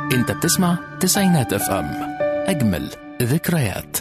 انت بتسمع تسعينات اف ام، اجمل ذكريات.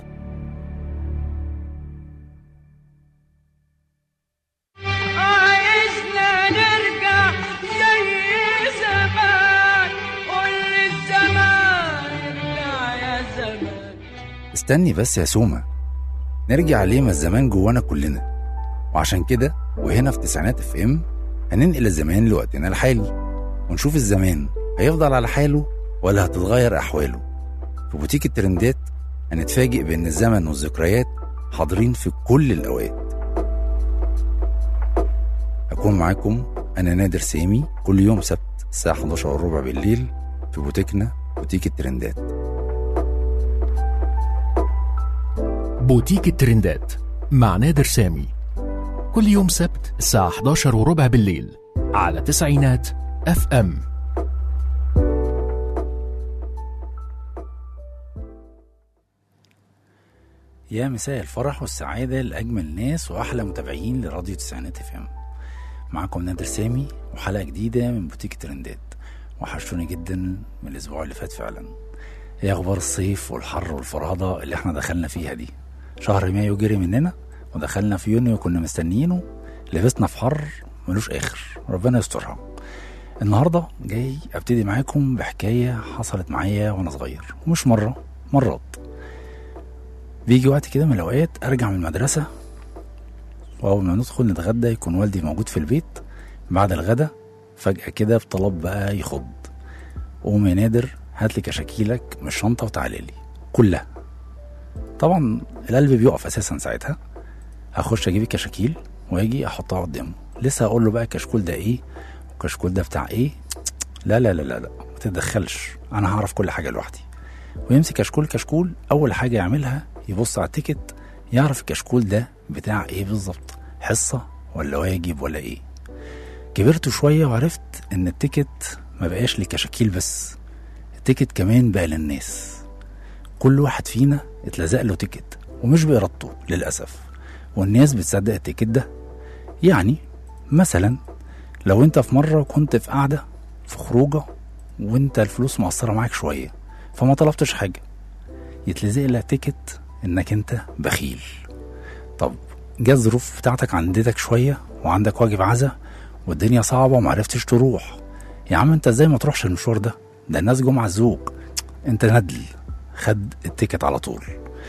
عايزنا نرجع زي زمان، قول للزمان ارجع يا زمان. استني بس يا سومة، نرجع ليه؟ ما الزمان جوانا كلنا. وعشان كده وهنا في تسعينات اف ام هننقل الزمان لوقتنا الحالي، ونشوف الزمان هيفضل على حاله ولا هتتغير أحواله. في بوتيك الترندات هنتفاجئ بأن الزمن والذكريات حاضرين في كل الأوقات. هكون معاكم أنا نادر سامي كل يوم سبت الساعة 11:15 بالليل في بوتيكنا بوتيك الترندات. بوتيك الترندات مع نادر سامي كل يوم سبت الساعة 11:15 بالليل على تسعينات اف ام. يا مساء الفرح والسعادة لأجمل ناس وأحلى متابعين لراديو تسعينات اف ام. معكم نادر سامي وحلقة جديدة من بوتيك الترندات. وحشوني جدا من الأسبوع اللي فات فعلا. ايه أخبار الصيف والحر والفرهدة اللي احنا دخلنا فيها دي؟ شهر مايو جري مننا ودخلنا في يونيو كنا مستنيينه، لبسنا في حر ملوش آخر، ربنا يسترها. النهاردة جاي أبتدي معاكم بحكاية حصلت معايا وأنا صغير، ومش مرات. بيجي وقت كده من الأوقات أرجع من المدرسة، وأول ما ندخل نتغدى يكون والدي موجود في البيت. بعد الغدا فجأة كده بطلب بقى يخض: قوم يا نادر هاتلي كشاكيلك من الشنطة وتعالي كلها. طبعا القلب بيقف أساسا ساعتها. هخش أجيب الكشاكيل واجي أحطها قدامه، لسه هقول له بقى الكشكول ده إيه والكشكول ده بتاع إيه. لا لا لا لا لا، ما تتدخلش، أنا هعرف كل حاجة لوحدي. ويمسك كشكول، أول حاجة يعملها يبص على التيكت، يعرف الكشكول ده بتاع إيه بالظبط، حصة ولا واجب ولا إيه. كبرت شوية وعرفت إن التيكت ما بقاش لكشاكيل بس، التيكت كمان بقى للناس. كل واحد فينا اتلزق له تيكت ومش بإرادته للأسف، والناس بتصدق التيكت ده. يعني مثلا لو انت في مرة كنت في قاعدة في خروجة وانت الفلوس مقصرة معاك شوية فما طلبتش حاجة، يتلزق لها تيكت انك انت بخيل. طب جاء الظروف بتاعتك عندك شوية وعندك واجب عزا والدنيا صعبة ومعرفتش تروح، يا عم انت ازاي ما تروحش المشوار ده الناس جم عزوك، انت ندل، خد التيكت على طول.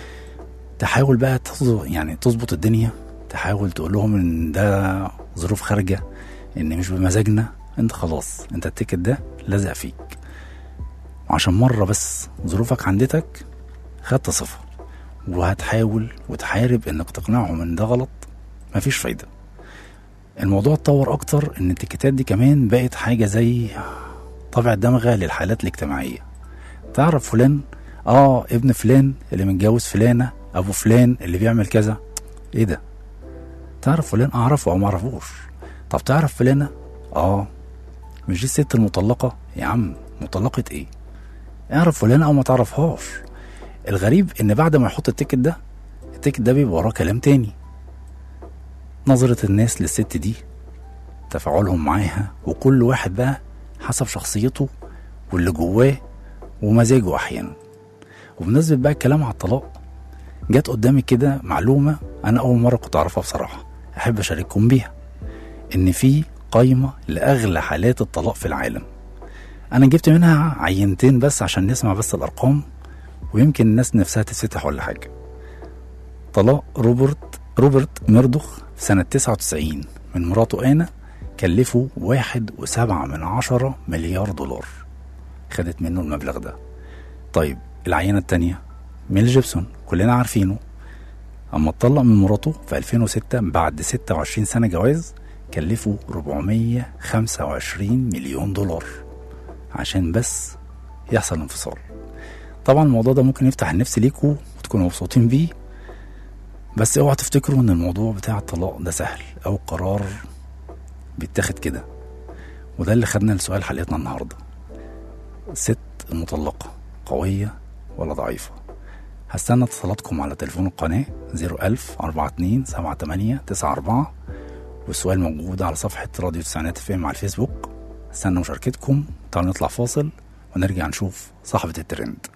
تحاول بقى تظبط الدنيا، تحاول تقول لهم ان ده ظروف خارجة، ان مش بمزاجنا، انت خلاص انت التيكت ده لزق فيك. وعشان مرة بس ظروفك عندك خدت صفة، وهتحاول وتحارب انك تقنعهم ان ده غلط، مفيش فايدة. الموضوع اتطور اكتر ان التيكتات دي كمان بقت حاجة زي طبع دمغة للحالات الاجتماعية. تعرف فلان؟ ابن فلان اللي متجوز فلانة، ابو فلان اللي بيعمل كذا. ايه ده؟ تعرف فلان؟ اعرفه او معرفوش. طب تعرف فلانة؟ مش دي الست المطلقة؟ يا عم مطلقة ايه؟ اعرف فلانة او ما تعرفهاش. الغريب ان بعد ما يحط التيكت ده بيبقى وراه كلام تاني. نظرة الناس للست دي، تفاعلهم معاها، وكل واحد بقى حسب شخصيته واللي جواه ومزاجه احيانا. وبنسبة بقى الكلام على الطلاق، جت قدامي كده معلومة انا اول مرة كنت اعرفها بصراحة، احب اشارككم بيها. ان في قائمة لاغلى حالات الطلاق في العالم. انا جبت منها عينتين بس عشان نسمع بس الارقام، ويمكن الناس نفسها تتفتح ولا حاجة. طلاق روبرت ميردوخ في سنة 99 من مراته آنا كلفه 1.7 مليار دولار، خدت منه المبلغ ده. طيب العينة التانية ميل جيبسون، كلنا عارفينه، اما اتطلق من مراته في 2006 بعد 26 سنة جواز كلفه 425 مليون دولار عشان بس يحصل انفصال. طبعا الموضوع ده ممكن يفتح النفس ليكوا وتكونوا مبسوطين بيه، بس اوعى تفتكروا ان الموضوع بتاع الطلاق ده سهل او قرار بيتاخد كده. وده اللي خدنا لسؤال حلقتنا النهارده: الست المطلقة قوية ولا ضعيفة؟ هستنى اتصالاتكم على تليفون القناة 010427894، والسؤال موجود على صفحة راديو تسعينات اف ام على الفيسبوك. استنى مشاركتكم. تعالوا نطلع فاصل ونرجع نشوف صاحبة الترند.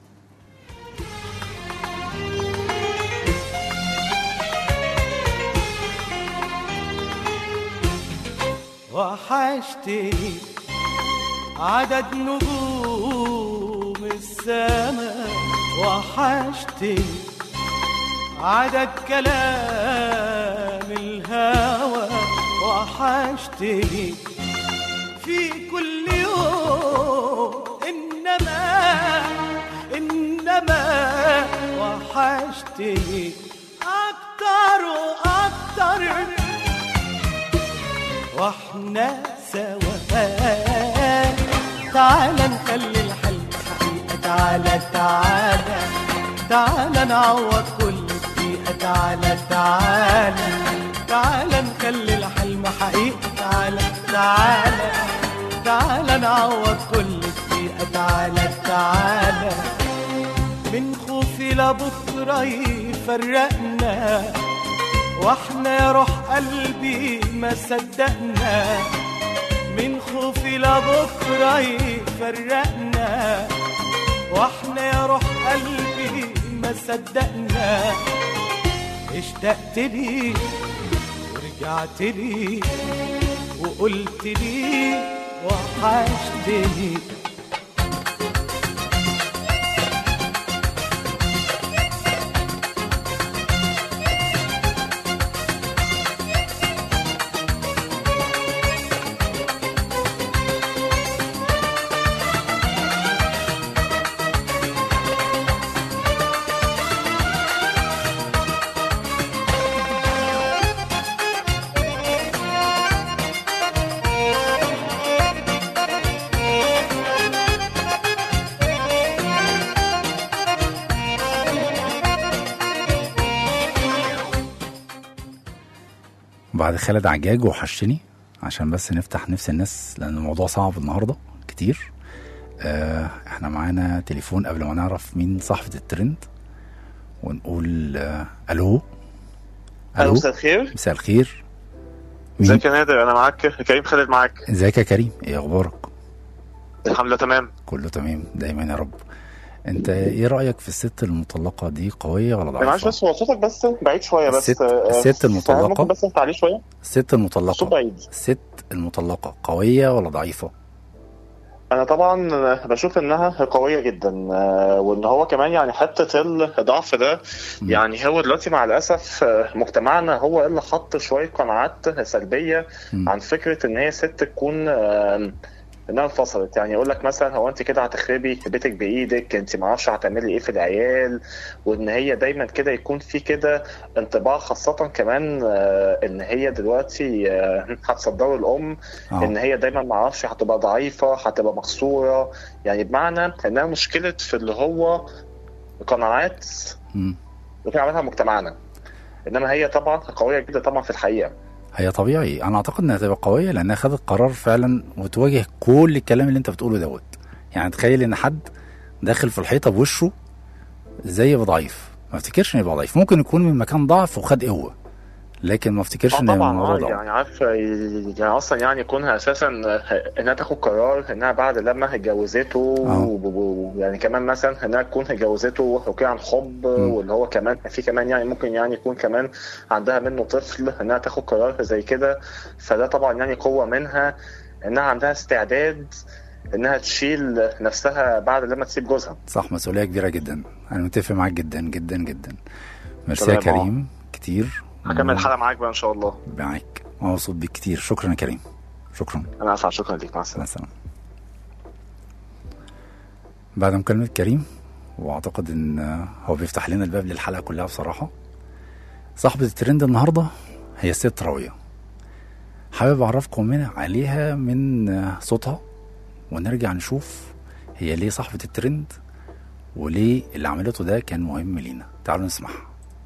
وحشتني عدد نجوم السماء، وحشتني عدد كلام الهوى، وحشتني في كل يوم، إنما وحشتني أكتر وأكتر واحنا سوا. تعالى نخلي الحلم حقيقة، تعالى نعوض كل دقيقة، تعالى نخلي الحلم حقيقة، تعالى نعوض كل دقيقة، تعالى من خوفي لبكرة يفرقنا، واحنا يا روح قلبي ما صدقنا، من خوفي لبكرة يفرقنا، واحنا يا روح قلبي ما صدقنا. اشتقت لي ورجعت لي وقلت لي وحشتني. بعد خالد عجاج وحشتني، عشان بس نفتح نفس الناس لأن الموضوع صعب النهاردة كتير. احنا معانا تليفون قبل ما نعرف مين صاحبة الترند، ونقول ألو. مساء الخير. مساء الخير. ازيك يا نادر؟ انا معاك كريم خالد معاك. ازيك يا كريم، ايه اخبارك؟ الحمد لله تمام. كله تمام دايما يا رب. انت ايه رأيك في الست المطلقة دي، قوية ولا ضعيفة؟ معلش بس هو صوتك بس بعيد شوية. بس الست المطلقة ممكن بس انت عليه شوية. الست المطلقة صوت بعيد. الست المطلقة قوية ولا ضعيفة؟ انا طبعا بشوف انها قوية جدا، وان هو كمان يعني حتة الضعف ده يعني هو دلوقتي مع الاسف مجتمعنا هو اللي حط شوية قناعات سلبية عن فكرة ان هي ست تكون انها انفصلت. يعني يقول لك مثلا هو انت كده هتخربي بيتك بايدك، انت ما اعرفش هتعملي ايه في العيال، وان هي دايما كده يكون في كده انطباع، خاصه كمان ان هي دلوقتي هتصدر الام ان هي دايما ما اعرفش هتبقى ضعيفه، هتبقى مكسوره، يعني بمعنى انها مشكله في اللي هو قناعات وفي عملها مجتمعنا. انما هي طبعا قويه جدا طبعا في الحقيقه. هي طبيعي، انا اعتقد انها تبقى قويه لانها خدت قرار فعلا وتواجه كل الكلام اللي انت بتقوله دوت. يعني تخيل ان حد داخل في الحيطه بوشه زي ضعيف، ما افتكرش انه يبقى ضعيف، ممكن يكون من مكان ضعف وخد قوه، لكن ما افتكرش ان الموضوع ضعف. يعني عارف يعني اصلا يعني يكونها اساسا انها تاخد قرار انها بعد لما اتجوزته يعني كمان مثلا انها تكون اتجوزته وكده عن حب، واللي هو كمان في كمان يعني ممكن يعني يكون كمان عندها منه طفل، انها تاخد قرار زي كده. فده طبعا يعني قوه منها انها عندها استعداد انها تشيل نفسها بعد لما تسيب جوزها. صح، مسؤوليه كبيره جدا. انا متفق معاك جدا جدا جدا. ميرسي يا كريم كتير. هكمل الحلقه معاك بقى ان شاء الله. معاك، مبسوط بيك كتير. شكرا يا كريم. شكرا. انا اسف. شكرا ليك. مع السلامه. بعد مكالمه كريم، واعتقد ان هو بيفتح لنا الباب للحلقه كلها بصراحه. صاحبه الترند النهارده هي الست راويه. حابب اعرفكم عليها من صوتها، ونرجع نشوف هي ليه صاحبه الترند وليه اللي عملته ده كان مهم لينا. تعالوا نسمعها.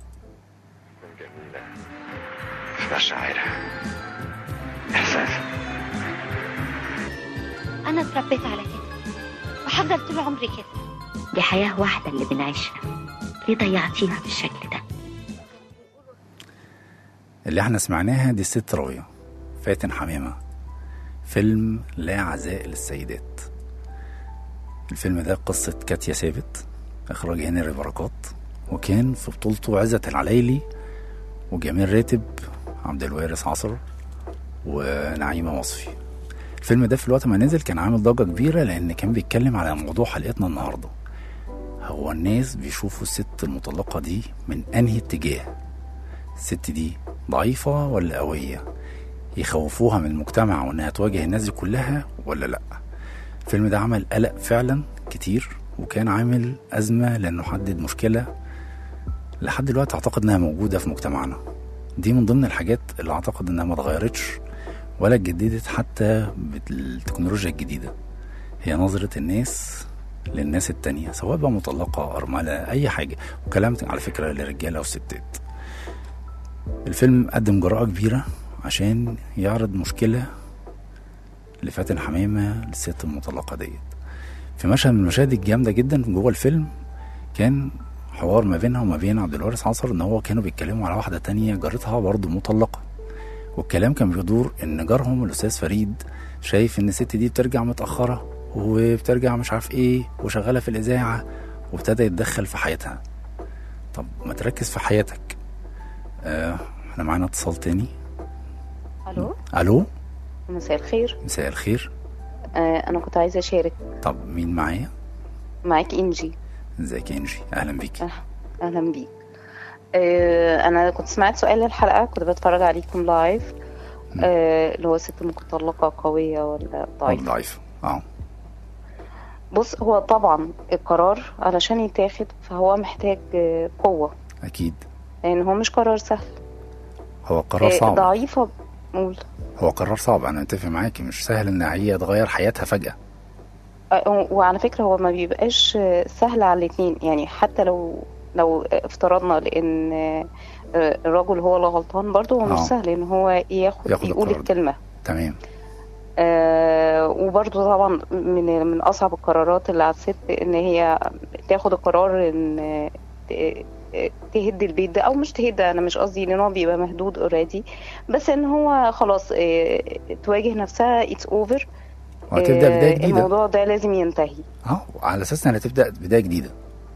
مشاعرها، إحساسها. أنا اتربيت على كده وهفضل طول عمري كده. دي حياة واحدة اللي بنعيشها، ليه ضيعتيها بالشكل ده؟ اللي احنا سمعناها دي الست راوية، فاتن حمامة، فيلم لا عزاء للسيدات. الفيلم ده قصة كاتيا ثابت، إخراج هنري بركات، وكان في بطولته عزت العلايلي وجميل راتب، عبد الوارث عصر، ونعيمة وصفي. الفيلم ده في الوقت ما نزل كان عامل ضجة كبيرة، لأن كان بيتكلم على موضوع حلقتنا النهاردة. هو الناس بيشوفوا الست المطلقة دي من أنهي اتجاه؟ الست دي ضعيفة ولا قوية؟ يخوفوها من المجتمع وأنها تواجه الناس دي كلها ولا لأ؟ الفيلم ده عمل قلق فعلا كتير، وكان عامل أزمة لأنه حدد مشكلة لحد دلوقتي أعتقد أنها موجودة في مجتمعنا. دي من ضمن الحاجات اللي أعتقد أنها ما اتغيرتش ولا اتجددت حتى بالتكنولوجيا الجديدة، هي نظرة الناس للناس التانية، سواء بقى مطلقة أرملة أي حاجة. وكلام على فكرة للرجالة والستات. الفيلم قدم جراءة كبيرة عشان يعرض مشكلة لفاتن حمامة للست المطلقة ديت. في مشهد من المشاهد الجامدة جدا جوه الفيلم كان حوار ما بينها وما بين عبد الوارث عصر، ان هو كانوا بيتكلموا على واحدة تانية جارتها برضه مطلقة، والكلام كان بيدور ان جارهم الاستاذ فريد شايف ان الست دي بترجع متأخرة وبترجع مش عارف ايه وشغالة في الإذاعة، وابتدى يتدخل في حياتها. طب ما تركز في حياتك. احنا معانا اتصال تاني. الو مساء الخير. مساء الخير. انا كنت عايزه اشارك. طب مين معايا؟ معاك انجي. ازيك يا انجي؟ اهلا بيكي. اهلا بيك. انا كنت سمعت سؤال الحلقه، كنت بتفرج عليكم لايف، اللي هو ست مطلقه قويه ولا ضعيفه؟ ضعيفه. بص، هو طبعا القرار علشان يتاخد فهو محتاج قوه اكيد، لان هو مش قرار سهل. هو قرار صعب. ضعيفه قول. هو قرار صعب، انا متفق معاكي، مش سهل ان هي تغير حياتها فجأة. وعلى فكرة هو ما بيبقاش سهل على الاثنين، يعني حتى لو افترضنا لان الرجل هو اللي غلطان برضه هو مش سهل ان هو يقول الكلمة. تمام. وبرضه طبعا من اصعب القرارات اللي على الست ان هي تاخد القرار ان تهد البيت ده، او مش تهد، انا مش قصدي ان هو بيبقى مهدود اوريدي، بس ان هو خلاص تواجه نفسها اتس اوفر، وهتبدا بدايه جديده. الموضوع ده لازم ينتهي على اساس انها تبدا بدايه جديده.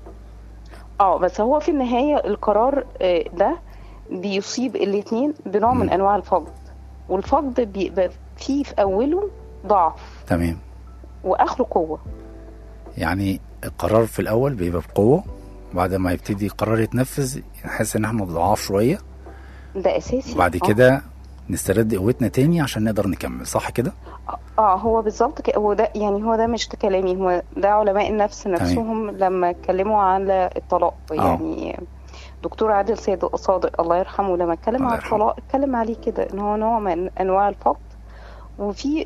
بس هو في النهايه القرار ده بيصيب الاثنين بنوع من انواع الفقد، والفقد بيبقى فيه في اوله ضعف. تمام. واخره قوه. يعني القرار في الاول بيبقى بقوه، بعد ما يبتدي القرار يتنفذ نحس ان احنا ضعاف شويه، ده اساسي. بعد كده نسترد قوتنا تاني عشان نقدر نكمل، صح كده؟ هو بالظبط هو ده، يعني هو ده مش كلامي، هو ده علماء النفس نفسهم لما اتكلموا على الطلاق. يعني دكتور عادل صادق الله يرحمه لما اتكلم على الطلاق اتكلم عليه كده ان هو نوع من انواع الفقد، وفي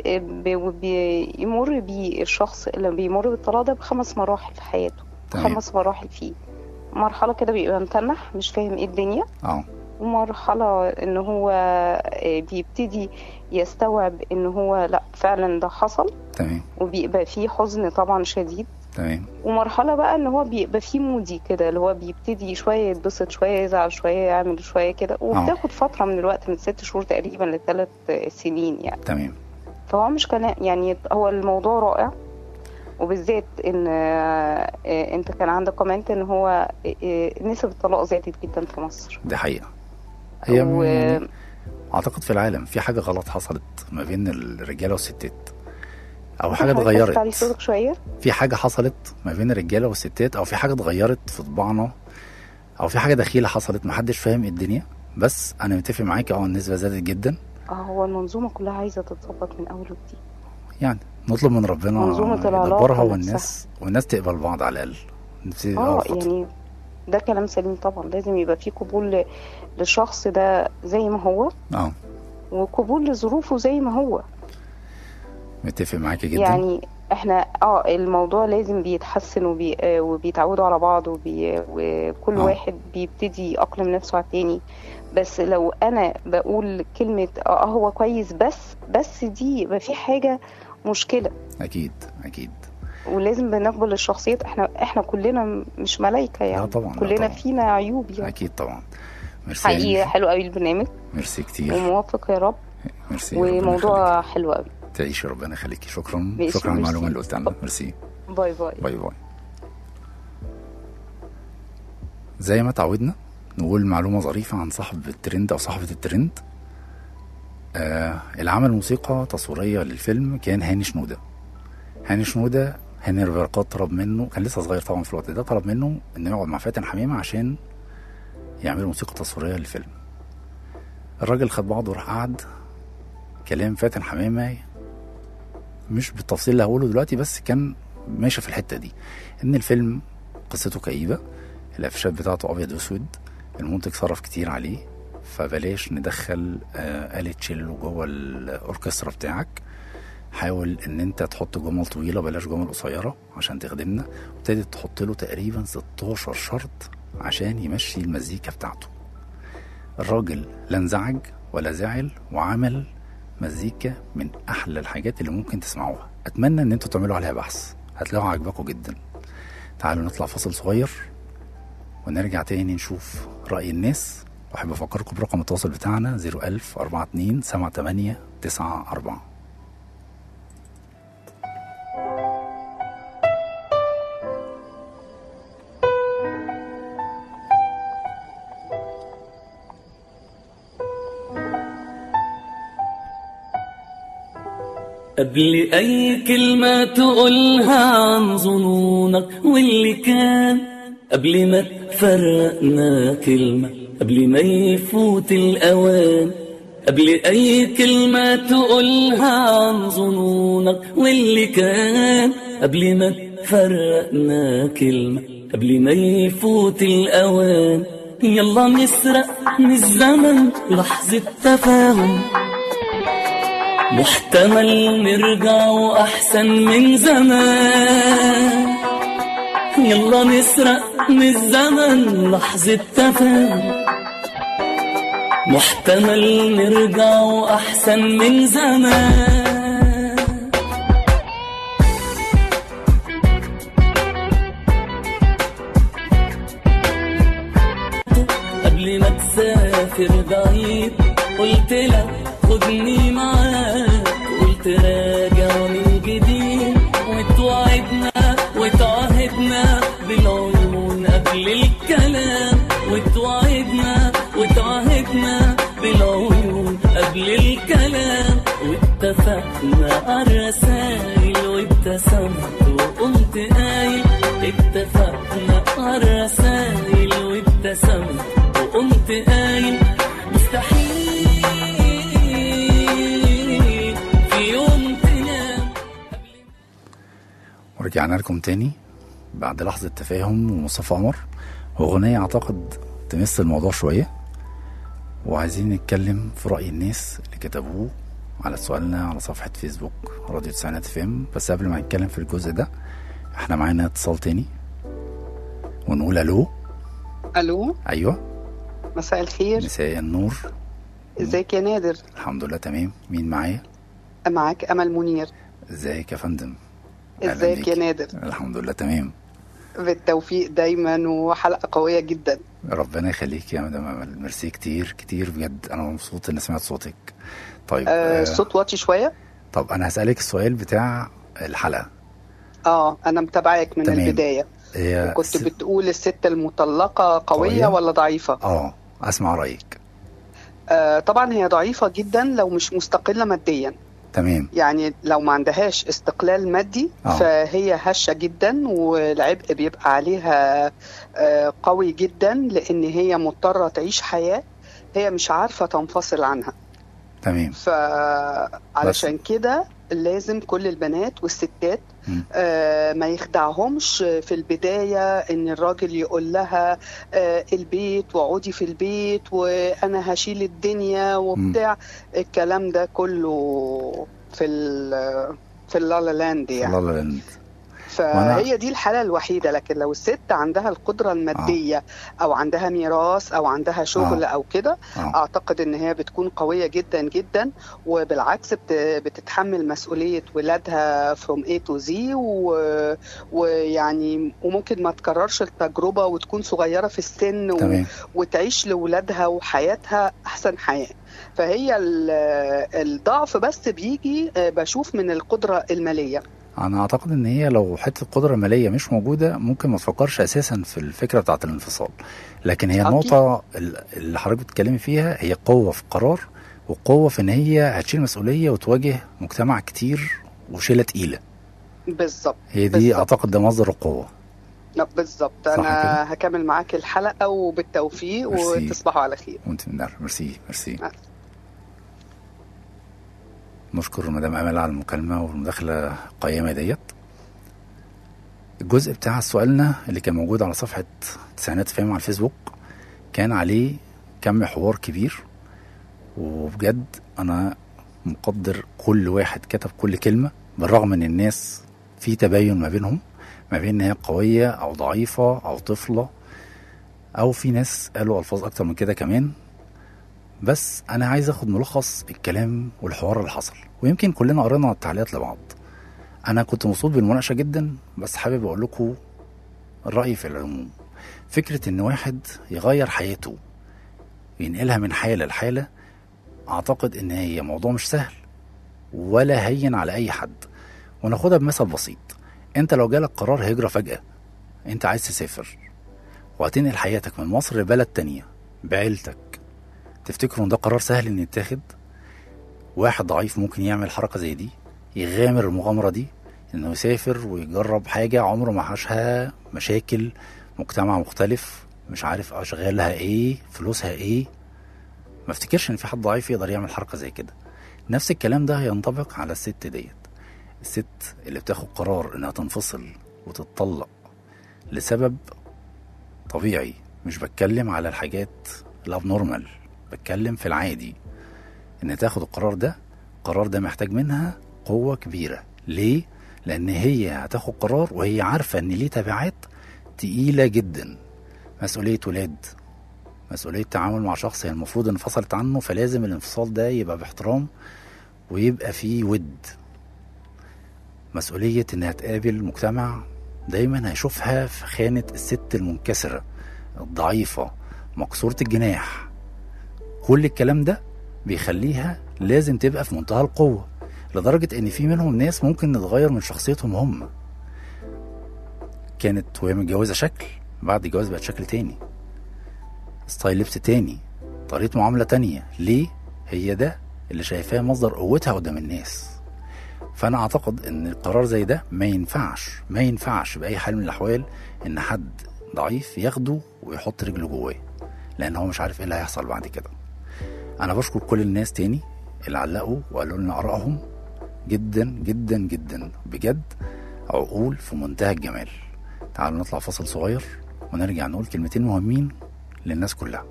بيمر بيه الشخص اللي بيمر بالطلاق ده ب5 مراحل في حياته. 5 مراحل فيه. مرحلة كده بيبقى متنح مش فاهم ايه الدنيا، ومرحلة ان هو بيبتدي يستوعب ان هو لا فعلا ده حصل. تمام. وبيبقى فيه حزن طبعا شديد. تمام. ومرحلة بقى ان هو بيبقى فيه مودي كده، اللي هو بيبتدي شوية يتبسط شوية يزعل شوية يعمل شوية كده، وبتاخد فترة من الوقت من 6 شهور تقريبا ل3 سنين يعني. تمام. فهو مش كلام، يعني هو الموضوع رائع، وبالذات ان انت كان عندك كومنت ان هو نسب الطلاق زادت جدا في مصر. دي حقيقة. هي اعتقد في العالم في حاجة غلط حصلت ما بين الرجالة والستات، او حاجة اتغيرت في حاجة حصلت ما بين الرجالة والستات، او في حاجة اتغيرت في طباعنا، او في حاجة دخيلة حصلت محدش فاهم الدنيا. بس انا متفق معاكي، النسبة زادت جدا. هو المنظومة كلها عايزة تتظبط من اول وجديد، يعني نطلب من ربنا يدبرها والناس تقبل بعض على الاقل. يعني ده كلام سليم طبعا، لازم يبقى فيه قبول للشخص ده زي ما هو، وقبول لظروفه زي ما هو. متفق معاكي جدا. يعني احنا الموضوع لازم بيتحسن وبيتعودوا على بعض وكل واحد بيبتدي يأقلم نفسه على التاني. بس لو انا بقول كلمة هو كويس بس دي يبقى في حاجة مشكلة. اكيد. ولازم بنقبل الشخصيات، احنا كلنا مش ملايكة يعني. طبعا كلنا فينا عيوب يعني. اكيد طبعا. ميرسي حقيقي، حلو قوي البرنامج. ميرسي كتير وموافق يا رب. ميرسي. وموضوع حلو قوي. تعيشي، ربنا يخليكي. شكرا على المعلومة اللي قلتها لنا. ميرسي. باي باي. باي باي. زي ما تعودنا نقول معلومة ظريفة عن صاحب الترند أو صاحبة الترند. العمل موسيقى تصويرية للفيلم كان هاني شنودة. هاني شنودة هاني بركات طلب منه، كان لسه صغير طبعا في الوقت ده، طلب منه انه يقعد مع فاتن حمامة عشان يعمل موسيقى تصويرية للفيلم. الراجل خد بعضه وراح قعد. كلام فاتن حمامة مش بالتفصيل اللي هقوله دلوقتي، بس كان ماشي في الحتة دي، ان الفيلم قصته كئيبة، الافشات بتاعته ابيض واسود، المنتج صرف كتير عليه، فبلاش ندخل آلة تشيلو جوه الاوركسترا بتاعك، حاول ان انت تحط جمل طويلة بلاش جمل قصيرة عشان تخدمنا. وابتدت تحط له تقريبا 16 شرط عشان يمشي المزيكا بتاعته. الراجل لا انزعج ولا زعل، وعمل مزيكا من احلى الحاجات اللي ممكن تسمعوها. اتمنى ان انتوا تعملوا عليها بحث، هتلاقوا عجبكم جدا. تعالوا نطلع فاصل صغير ونرجع تاني نشوف رأي الناس. واحب افكركم برقم التواصل بتاعنا 010427894. قبل أي كلمة تقولها عن ظنونك واللي كان، قبل ما تفرقنا كلمة، قبل ما يفوت الأوان، قبل أي كلمة تقولها عن ظنونك واللي كان، قبل ما تفرقنا كلمة، قبل ما يفوت الأوان. يلا نسرق من الزمن لحظة تفاهم، محتمل نرجع وأحسن من زمان. يلا نسرق من الزمن لحظة تفاهم، محتمل نرجع وأحسن من زمان. قبل ما تسافر بعيد قلت لك خدني معاك، قلت راجع من جديد، وتوعدنا بالعيون قبل الكلام، وتوعدنا بالعيون قبل الكلام. واتفقنا عالرسايل وابتسمت وقمت قايل، اتفقنا عالرسايل وابتسمت وقمت قايل. مستحيل في يوم تنام. ورجعنا لكم تاني بعد لحظة تفاهم ومصطفى قمر، وأغنية أعتقد تمس الموضوع شوية، وعايزين نتكلم في رأي الناس اللي كتبوه على سؤالنا على صفحة فيسبوك راديو تسعينات FM. بس قبل ما نتكلم في الجزء ده، احنا معانا اتصال تاني ونقول ألو. ألو. أيوة، مساء الخير. مساء النور. ازيك يا نادر؟ الحمد لله تمام. مين معايا؟ معاك أمل منير. ازيك يا فندم؟ ازيك يا نادر؟ الحمد لله تمام. بالتوفيق دايما، وحلقة قوية جدا. ربنا يخليك يا مدام أمل، ميرسي كتير كتير بجد، أنا مبسوط إن سمعت صوتك. طيب الصوت واطي شوية؟ طب أنا هسألك السؤال بتاع الحلقة. أنا متابعك من تمام. البداية كنت بتقول الست المطلقة قوية ولا ضعيفة؟ أسمع رأيك. طبعا هي ضعيفة جدا لو مش مستقلة ماديا. تمام. يعني لو ما عندهاش استقلال مادي فهي هشة جدا، والعبء بيبقى عليها قوي جدا، لأن هي مضطرة تعيش حياة هي مش عارفة تنفصل عنها. تمام. فعلشان كده لازم كل البنات والستات ما يخدعهمش في البداية ان الراجل يقول لها البيت وعودي في البيت وانا هشيل الدنيا وبتاع الكلام ده كله في اللالا لاند يعني. فهي دي الحالة الوحيدة. لكن لو الست عندها القدرة المادية أو عندها ميراث أو عندها شغل أو كده، أعتقد إن هي بتكون قوية جدا جدا، وبالعكس بتتحمل مسؤولية ولادها from A to Z، ويعني وممكن ما تكررش التجربة وتكون صغيرة في السن وتعيش لولادها وحياتها أحسن حياة. فهي الضعف بس بيجي بشوف من القدرة المالية. انا اعتقد ان هي لو حته قدره ماليه مش موجوده ممكن ما تفكرش اساسا في الفكره بتاعه الانفصال، لكن هي النقطه اللي حضرتك بتتكلمي فيها هي قوه في القرار وقوه في ان هي هتشيل مسؤوليه وتواجه مجتمع كتير وشيله تقيله. بالظبط، هي دي اعتقد ده مصدر القوه. بالظبط. انا هكمل معاك الحلقه وبالتوفيق وتصبحوا على خير. وانت من نار. ميرسي. نشكر مدام امل على المكالمه والمداخله القيمه ديت. الجزء بتاع سؤالنا اللي كان موجود على صفحه تسعينات FM على الفيسبوك كان عليه كم حوار كبير، وبجد انا مقدر كل واحد كتب كل كلمه، بالرغم ان الناس في تباين ما بينهم، ما بين ان هي قويه او ضعيفه او طفله، او في ناس قالوا الفاظ اكتر من كده كمان. بس انا عايز اخد ملخص الكلام والحوار اللي حصل، ويمكن كلنا قرينا التعليقات لبعض. انا كنت مبسوط بالمناقشه جدا، بس حابب اقول لكم الراي في العموم. فكره ان واحد يغير حياته ينقلها من حاله لحاله، اعتقد ان هي موضوع مش سهل ولا هين على اي حد. وناخدها بمثل بسيط. انت لو جالك قرار هجره فجاه، انت عايز تسافر وهتنقل حياتك من مصر لبلد تانية بعيلتك، تفتكروا ان ده قرار سهل ان يتاخد؟ واحد ضعيف ممكن يعمل حركه زي دي، يغامر المغامره دي، انه يسافر ويجرب حاجه عمره ما عاشها، مشاكل، مجتمع مختلف، مش عارف اشغالها ايه، فلوسها ايه. ما افتكرش ان في حد ضعيف يقدر يعمل حركه زي كده. نفس الكلام ده هينطبق على الست ديت، الست اللي بتاخد قرار انها تنفصل وتتطلق لسبب طبيعي. مش بتكلم على الحاجات الابنورمال، بتكلم في العادي. ان تاخد القرار ده محتاج منها قوة كبيرة. ليه؟ لان هي هتاخد قرار وهي عارفة ان ليه تبعات تقيلة جدا. مسؤولية ولاد، مسؤولية تعامل مع شخص هي المفروض انفصلت عنه، فلازم الانفصال ده يبقى باحترام ويبقى فيه ود. مسؤولية انها تقابل مجتمع دايما هيشوفها في خانة الست المنكسرة الضعيفة مكسورة الجناح. كل الكلام ده بيخليها لازم تبقى في منتهى القوة، لدرجة ان في منهم ناس ممكن نتغير من شخصيتهم هم. كانت وهي متجوزة شكل، بعد الجواز بقت شكل تاني، ستايل لبس تاني، طريقة معاملة تانية. ليه؟ هي ده اللي شايفاه مصدر قوتها قدام الناس. فانا اعتقد ان القرار زي ده ما ينفعش باي حال من الاحوال ان حد ضعيف ياخده ويحط رجله جواه، لان هو مش عارف ايه اللي هيحصل بعد كده. انا بشكر كل الناس تاني اللي علقوا وقالوا لنا ارائهم، جدا جدا جدا بجد، عقول في منتهى الجمال. تعالوا نطلع فاصل صغير ونرجع نقول كلمتين مهمين للناس كلها.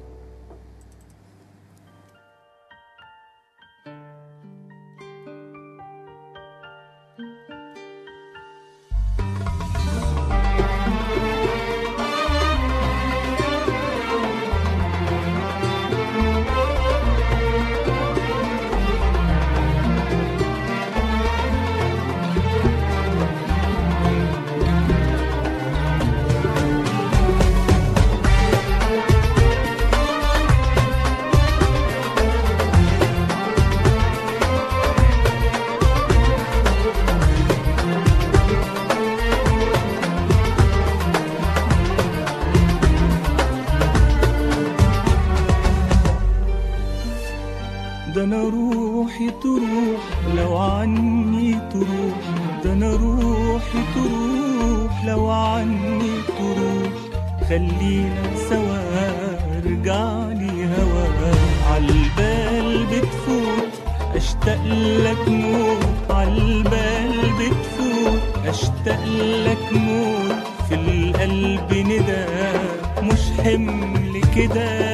ده انا روحي تروح لو عني تروح، ده انا روحي تروح لو عني تروح، خلينا سوا ارجعلي هوا، عالبال بتفوت اشتاق لك موت، عالبال بتفوت اشتاق لك موت، في القلب نداء مش حمل كده،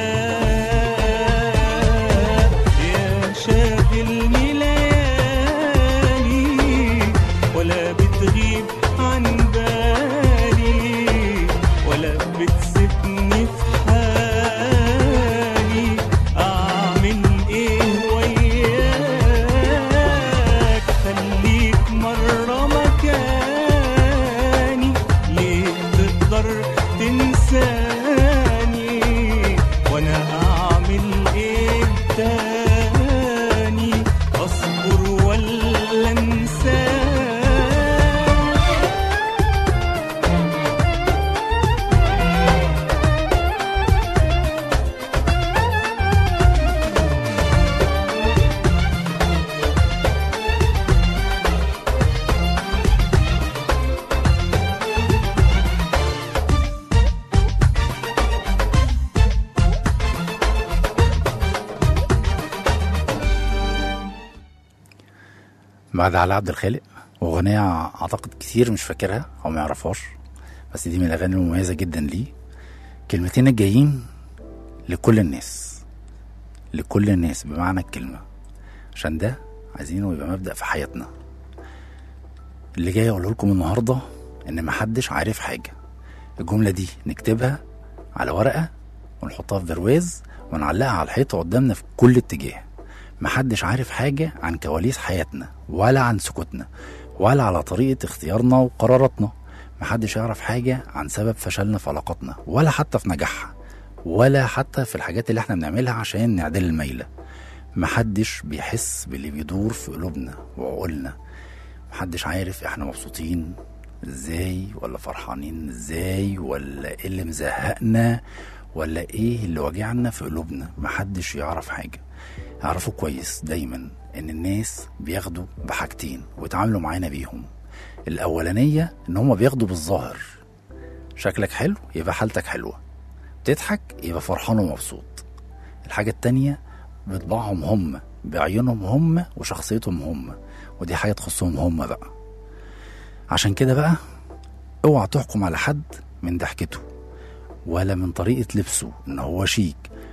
شاغلني ليالي ولا بتغيب عن بالي، ولا بتسيبني في حالي، اعمل ايه وياك؟ بعد علي عبد الخالق، واغنيه اعتقد كتير مش فاكرها او ما يعرفهاش، بس دي من الاغاني المميزه جدا ليه. كلمتين الجايين لكل الناس، لكل الناس بمعنى الكلمه، عشان ده عايزينه يبقى مبدأ في حياتنا. اللي جاي اقوله لكم النهارده ان محدش عارف حاجه. الجمله دي نكتبها على ورقه ونحطها في برواز ونعلقها على الحيطه قدامنا في كل اتجاه. محدش عارف حاجه عن كواليس حياتنا، ولا عن سكوتنا، ولا على طريقه اختيارنا وقراراتنا. محدش يعرف حاجه عن سبب فشلنا في علاقاتنا، ولا حتى في نجاحها، ولا حتى في الحاجات اللي احنا بنعملها عشان نعدل الميله. محدش بيحس باللي بيدور في قلوبنا وعقولنا. محدش عارف احنا مبسوطين ازاي، ولا فرحانين ازاي، ولا ايه اللي مزهقنا، ولا ايه اللي وجعنا في قلوبنا. محدش يعرف حاجة. اعرفوا كويس دايما ان الناس بياخدوا بحاجتين ويتعاملوا معانا بيهم. الاولانية ان هما بياخدوا بالظاهر. شكلك حلو يبقى حالتك حلوة، بتضحك يبقى فرحان ومبسوط. الحاجة التانية بطباعهم هم، بعيونهم هم، وشخصيتهم هم، ودي حاجة تخصهم هم بقى. عشان كده بقى اوعى تحكم على حد من ضحكته، ولا من طريقة لبسه ان هو شيك،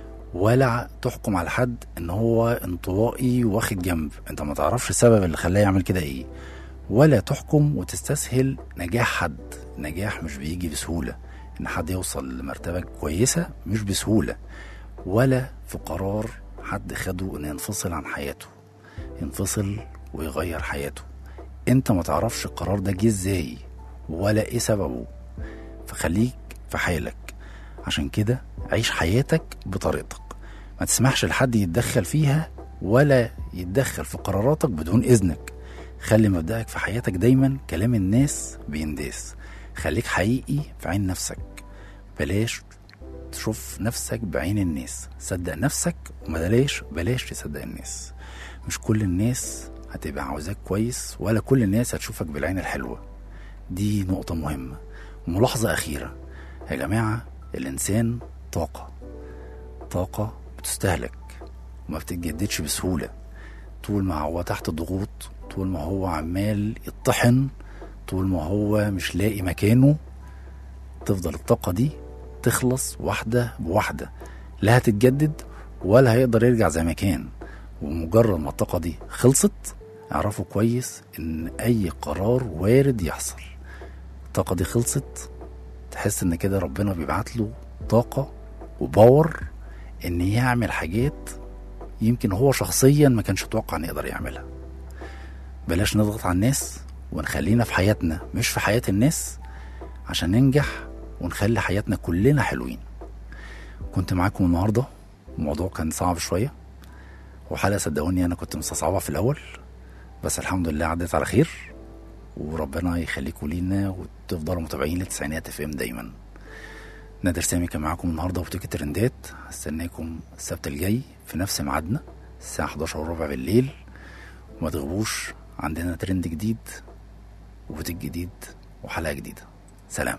ولا تحكم على حد ان هو انطوائي واخد جنب، انت ما تعرفش السبب اللي خلاه يعمل كده ايه. ولا تحكم وتستسهل نجاح حد. نجاح مش بيجي بسهولة، ان حد يوصل لمرتبة كويسة مش بسهولة. ولا في قرار حد خده انه ينفصل عن حياته، ينفصل ويغير حياته. انت ما تعرفش القرار ده جه ازاي ولا ايه سببه، فخليك في حالك. عشان كده عيش حياتك بطريقتك، ما تسمحش لحد يتدخل فيها ولا يتدخل في قراراتك بدون اذنك. خلي مبدأك في حياتك دايما كلام الناس بينداس. خليك حقيقي في عين نفسك، بلاش تشوف نفسك بعين الناس. صدق نفسك بلاش تصدق الناس. مش كل الناس هتبقى عاوزاك كويس، ولا كل الناس هتشوفك بالعين الحلوة. دي نقطة مهمة. وملاحظة أخيرة يا جماعة، الإنسان طاقة بتستهلك وما بتتجددش بسهولة. طول ما هو تحت الضغوط، طول ما هو عمال يطحن، طول ما هو مش لاقي مكانه، تفضل الطاقة دي تخلص واحدة بواحدة، لا هتتجدد ولا هيقدر يرجع زي ما كان. ومجرد ما الطاقة دي خلصت، اعرفوا كويس ان اي قرار وارد يحصل. الطاقة دي خلصت، تحس ان كده ربنا بيبعت له طاقة وباور ان يعمل حاجات يمكن هو شخصيا ما كانش يتوقع ان يقدر يعملها. بلاش نضغط على الناس ونخلينا في حياتنا مش في حياة الناس، عشان ننجح ونخلي حياتنا كلنا حلوين. كنت معاكم النهاردة، الموضوع كان صعب شوية، وحلقة صدقوني أنا كنت مستصعبها في الأول، بس الحمد لله عدت على خير. وربنا يخليكم لينا وتفضلوا متابعين للتسعينات FM دايما. نادر سامي كان معاكم النهاردة وبوتيك ترندات. هستناكم السبت الجاي في نفس ميعادنا الساعة 11:15 بالليل. وما تغيبوش، عندنا ترند جديد وبوتيك جديد وحلقة جديدة. سلام.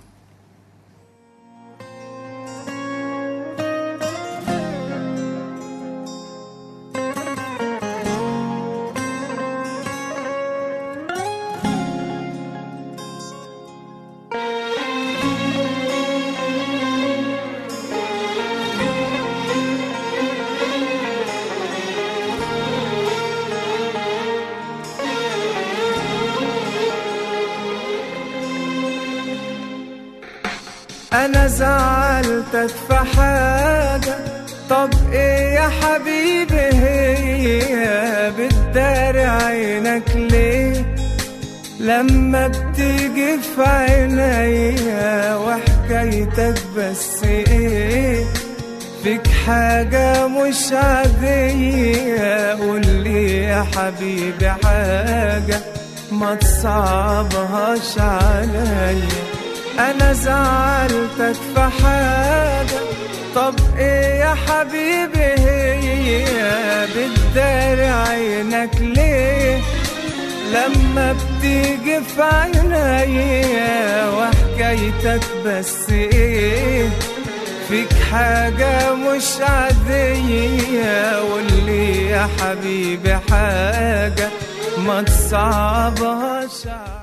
أنا زعلتك في حاجة، طب إيه يا حبيبي هي بتداري عينك ليه؟ لما بتيجي في عينيا وحكايتك بس إيه؟ فيك حاجة مش عادية، قولي يا حبيبي حاجة ما تصعبهاش عليا. أنا زعلتك في حاجة، طب إيه يا حبيبي هي بتداري عينك ليه؟ لما بتيجي في عينيا وحكايتك بس إيه؟ فيك حاجة مش عادية، قولي يا حبيبي حاجة ما تصعبهاش.